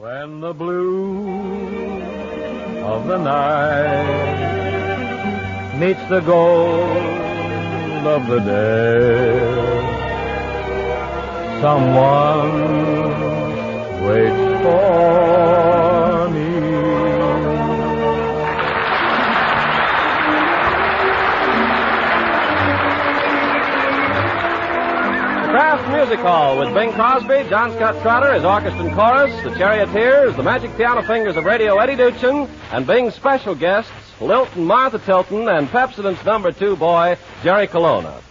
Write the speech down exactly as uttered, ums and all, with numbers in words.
When the blue of the night meets the gold of the day, someone waits for me. The Kraft Music Hall with Bing Crosby, John Scott Trotter, his orchestra and chorus, the Charioteers, the Magic Piano Fingers of Radio Eddie Duchin, and Bing's special guests, Lilton, Martha Tilton, and Pepsodent's number two boy, Jerry Colonna.